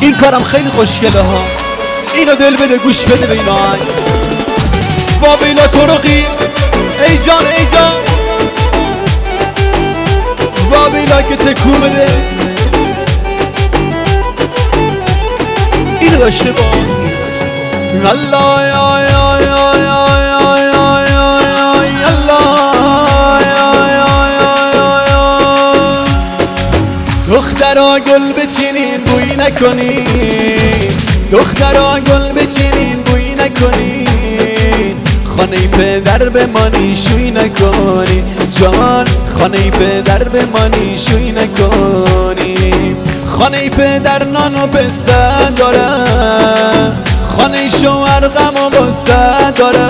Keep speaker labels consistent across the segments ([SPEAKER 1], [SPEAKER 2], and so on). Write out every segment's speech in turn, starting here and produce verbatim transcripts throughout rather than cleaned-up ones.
[SPEAKER 1] این کارم خیلی خوشگله ها، اینو دل بده گوش بده به این آهنگ. واویلا ترقی ای جان ای جان، واویلا که تکو بده اینو داشته با الله یا یا یا یا یا یا یا یا الله یا یا یا یا. دخترا گل بچینین بوی نکنین، دخترا گل بچینین بوی نکنین، خانه پدر بمانی شوی نکنین جان، خانه پدر بمانی شوی نکنین. خانه پدر نان و پسر داره، خانه شوهر غم و غصه داره.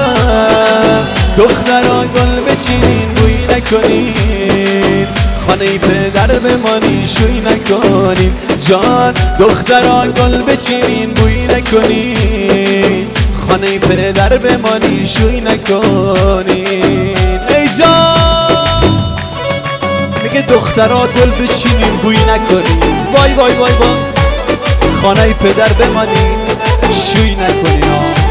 [SPEAKER 1] دخترا گل بچینین بوی نکنین، خانه پدر بمانی شوی نکنین جان، دخترا گل بچینین بوی نکنین، خانه پدر بمانی شوی نکنین. ای جان میگه دخترا گل بچینین بوی نکنین، وای وای وای وای، خانه پدر بمانی شوی نکنین.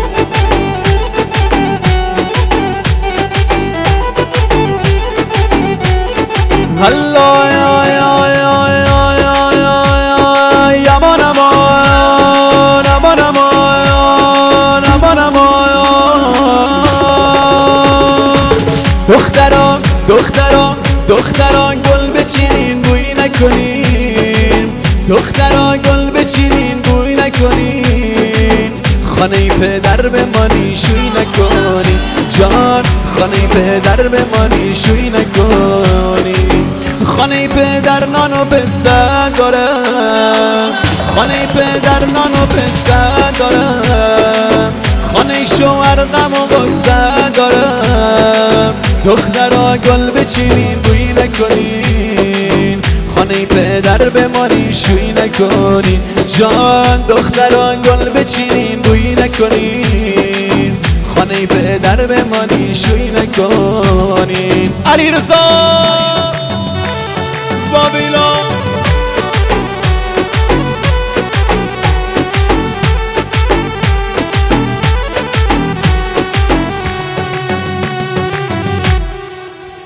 [SPEAKER 1] الله یا یا یا یا یا یا یا امان امان امان امان امان امان. دخترا دخترا دخترا گل بچینین بوی نکنین، دخترا گل بچینین بوی نکنین، خانه پدر بمانی شوی نکنین جان، خانه پدر بمانی شوی نکنین. خانه پدر نان و پسر داره، خانه پدر نان و پسر داره، خانه شوهر غم و غصه داره. دخترا گل بچینین بوی نکنین، خانه پدر بمانی شوی نکنین جان، دخترا گل بچینین بوی نکنین، خانه پدر بمانی شوی نکنین. علی رضا واویلا